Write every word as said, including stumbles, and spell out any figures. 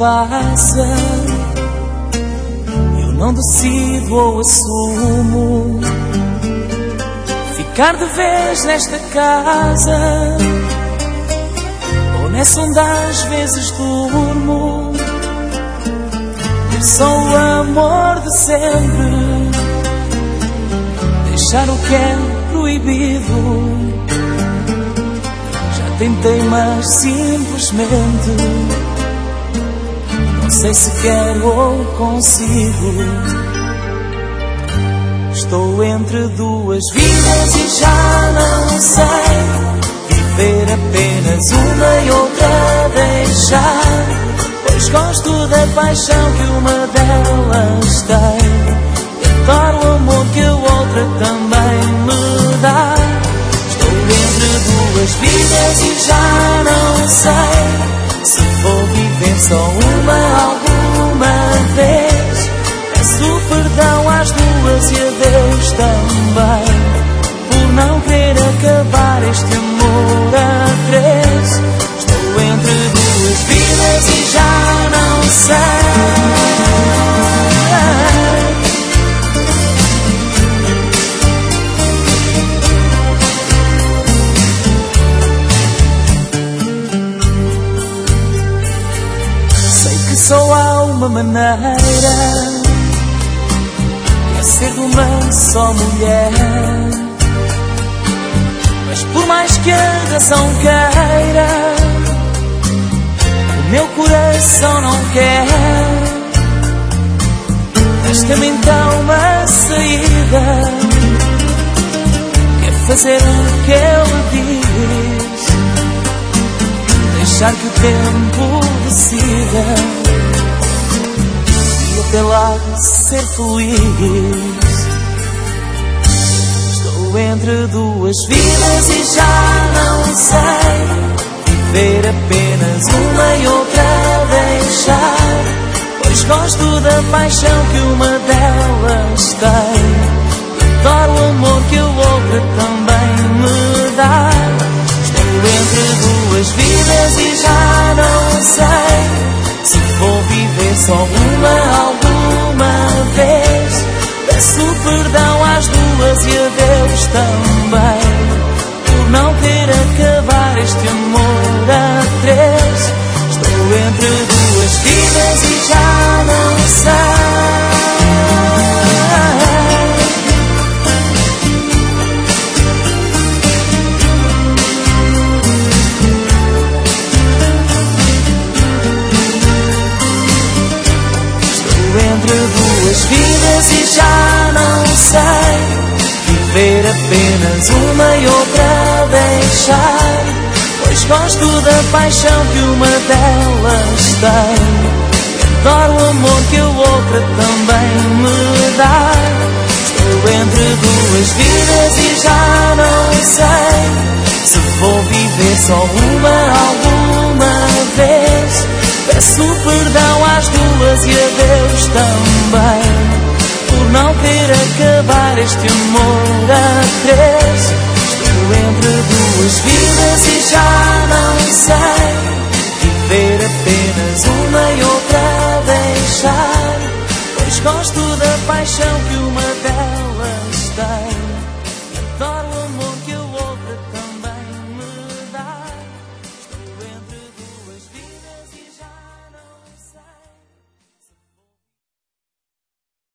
passa, eu não decido ou assumo ficar de vez nesta casa, ou nessa onde às vezes durmo. Ter só o amor de sempre, deixar o que é proibido. Já tentei, mas simplesmente não sei se quero ou consigo. Estou entre duas vidas e já não sei viver apenas uma e outra deixar, pois gosto da paixão que uma delas tem e adoro o amor que a outra também me dá. Estou entre duas vidas e já não sei se vou viver só uma alguma vez. Peço perdão às duas e a Deus também por não querer acabar este amor a três. Estou entre duas vidas e já não sei. Sei que só há uma maneira, ser de uma só mulher, mas por mais que a razão queira, o meu coração não quer. Resta-me então uma saída, quer fazer o que ele diz, deixar que o tempo decida até lá ser feliz. Estou entre duas vidas e já não sei viver apenas uma e outra deixar, pois gosto da paixão que uma delas tem e adoro o amor que a outra também me dá. Estou entre duas vidas e já não sei se vou viver só uma alguma vez. Peço perdão às duas e a Deus também por não querer acabar este amor a três. Estou entre duas vidas e já não sei. Entre duas vidas e já não sei viver apenas uma e outra deixar, pois gosto da paixão que uma delas tem e adoro o amor que a outra também me dá. Estou entre duas vidas e já não sei se vou viver só uma alguma vez. Peço perdão às duas e a Deus também por não querer acabar este amor a três. Estou entre duas vidas e já não sei viver apenas uma e outra deixar, pois gosto da paixão que uma delas